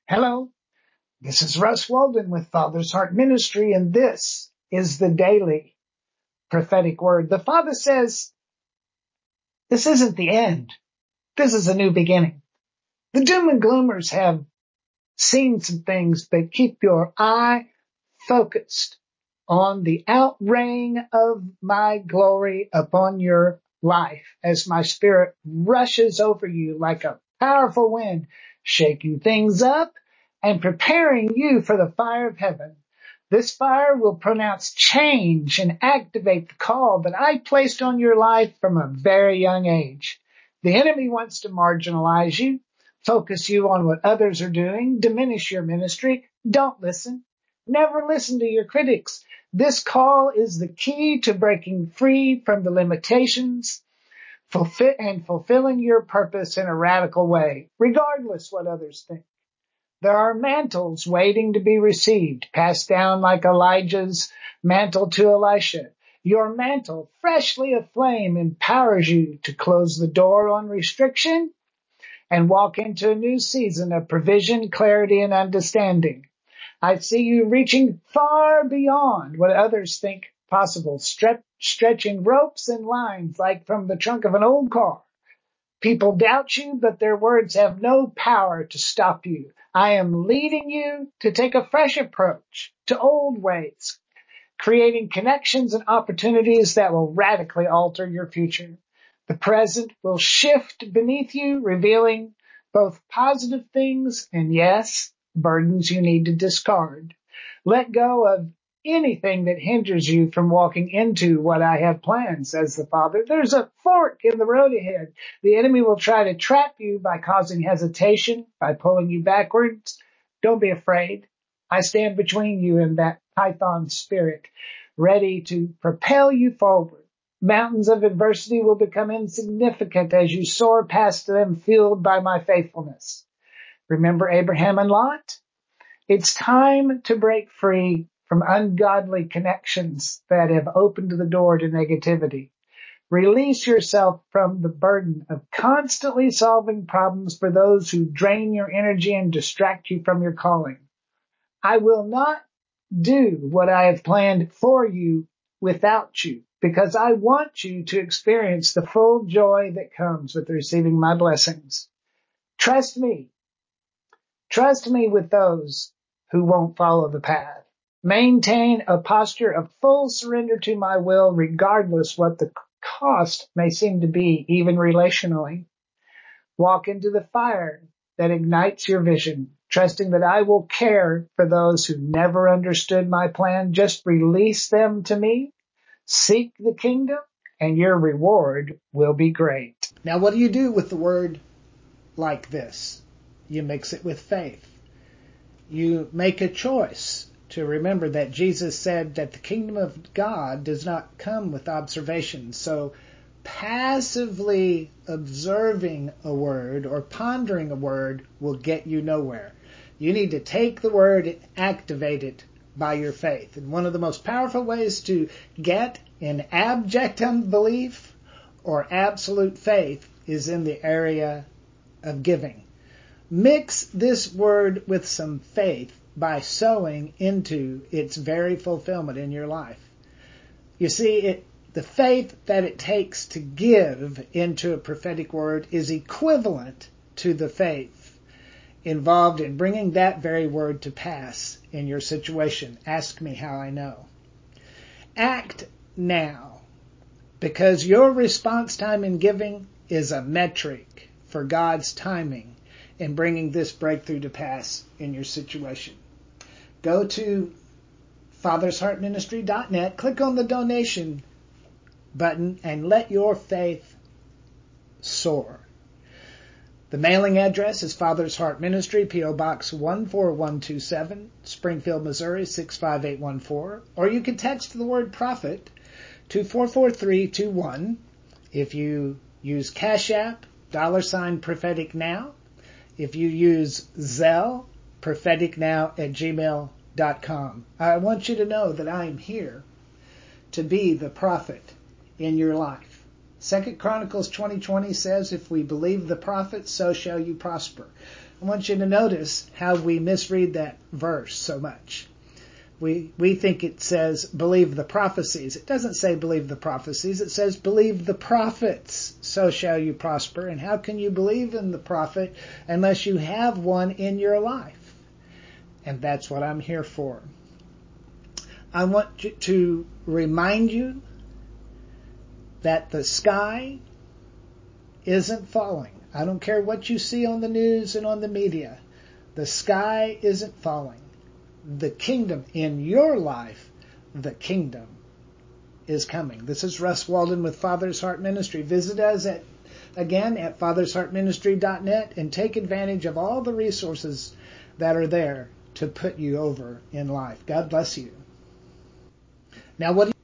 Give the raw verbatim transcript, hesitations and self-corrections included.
Hello, this is Russ Walden with Father's Heart Ministry, and this is the daily prophetic word. The Father says, this isn't the end. This is a new beginning. The doom and gloomers have seen some things, but keep your eye focused on the outraying of my glory upon your life as my spirit rushes over you like a powerful wind, shaking things up and preparing you for the fire of heaven. This fire will pronounce change and activate the call that I placed on your life from a very young age. The enemy wants to marginalize you, focus you on what others are doing, diminish your ministry. Don't listen. Never listen to your critics. This call is the key to breaking free from the limitations fulfill, and fulfilling your purpose in a radical way, regardless what others think. There are mantles waiting to be received, passed down like Elijah's mantle to Elisha. Your mantle, freshly aflame, empowers you to close the door on restriction and walk into a new season of provision, clarity, and understanding. I see you reaching far beyond what others think possible, stre- stretching ropes and lines like from the trunk of an old car. People doubt you, but their words have no power to stop you. I am leading you to take a fresh approach to old ways, creating connections and opportunities that will radically alter your future. The present will shift beneath you, revealing both positive things and, yes, burdens you need to discard. Let go of anything that hinders you from walking into what I have planned, says the Father. There's a fork in the road ahead. The enemy will try to trap you by causing hesitation, by pulling you backwards. Don't be afraid. I stand between you and that python spirit, ready to propel you forward. Mountains of adversity will become insignificant as you soar past them, fueled by my faithfulness. Remember Abraham and Lot? It's time to break free from ungodly connections that have opened the door to negativity. Release yourself from the burden of constantly solving problems for those who drain your energy and distract you from your calling. I will not do what I have planned for you without you, because I want you to experience the full joy that comes with receiving my blessings. Trust me. Trust me with those who won't follow the path. Maintain a posture of full surrender to my will, regardless what the cost may seem to be, even relationally. Walk into the fire that ignites your vision, trusting that I will care for those who never understood my plan. Just release them to me. Seek the kingdom, and your reward will be great. Now, what do you do with the word like this? You mix it with faith. You make a choice to remember that Jesus said that the kingdom of God does not come with observation. So passively observing a word or pondering a word will get you nowhere. You need to take the word and activate it by your faith. And one of the most powerful ways to get in abject unbelief or absolute faith is in the area of giving. Mix this word with some faith by sowing into its very fulfillment in your life. You see, it, the faith that it takes to give into a prophetic word is equivalent to the faith involved in bringing that very word to pass in your situation. Ask me how I know. Act now, because your response time in giving is a metric for God's timing in bringing this breakthrough to pass in your situation. Go to fathers heart ministry dot net, click on the donation button, and let your faith soar. The mailing address is Father's Heart Ministry, P O Box one four one two seven, Springfield, Missouri six five eight one four, or you can text the word prophet to four four three two one. If you use Cash App, dollar sign prophetic now. If you use Zelle, prophetic now at gmail dot com. I want you to know that I am here to be the prophet in your life. Second Chronicles twenty twenty says, if we believe the prophet, so shall you prosper. I want you to notice how we misread that verse so much. We we think it says, believe the prophecies. It doesn't say believe the prophecies. It says believe the prophets, so shall you prosper. And how can you believe in the prophet unless you have one in your life? And that's what I'm here for. I want to remind you that the sky isn't falling. I don't care what you see on the news and on the media. The sky isn't falling. The kingdom in your life, the kingdom is coming. This is Russ Walden with Father's Heart Ministry. Visit us at again at fathers heart ministry dot net and take advantage of all the resources that are there to put you over in life. God bless you. Now, what do you